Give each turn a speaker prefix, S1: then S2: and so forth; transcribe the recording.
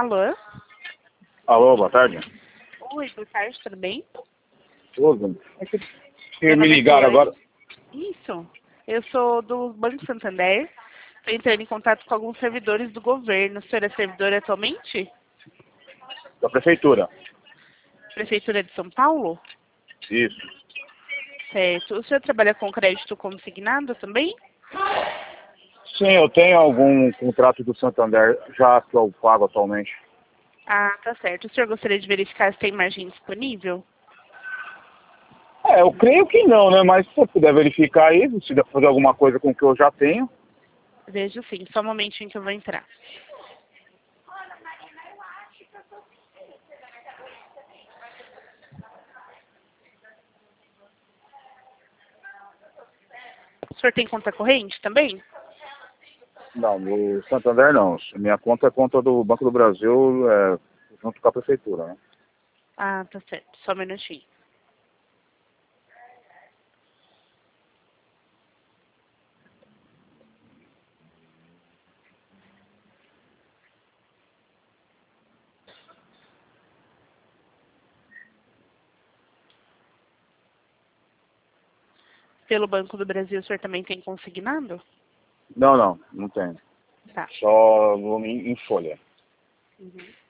S1: Alô?
S2: Alô, boa tarde.
S1: Oi, boa tarde, tudo bem?
S2: Tudo. É que
S1: Meu
S2: me
S1: nome é
S2: ligaram
S1: Cleane.
S2: agora.
S1: Isso. Eu sou do Banco Santander. Estou entrando em contato com alguns servidores do governo. O senhor é servidor atualmente?
S2: Da prefeitura.
S1: Prefeitura de São Paulo?
S2: Isso.
S1: Certo. O senhor trabalha com crédito consignado também?
S2: Sim, eu tenho algum contrato do Santander já que eu pago atualmente.
S1: Ah, tá certo. O senhor gostaria de verificar se tem margem disponível?
S2: Eu creio que não, né? Mas se você puder verificar aí, se der pra fazer alguma coisa com o que eu já tenho.
S1: Vejo sim. Só um momentinho que eu vou entrar. O senhor tem conta corrente também?
S2: Não, no Santander não. Minha conta é conta do Banco do Brasil, junto com a prefeitura, né?
S1: Ah, tá certo. Só um minutinho. Pelo Banco do Brasil, o senhor também tem consignado?
S2: Não, não tenho.
S1: Tá.
S2: Só em folha.
S1: Uhum.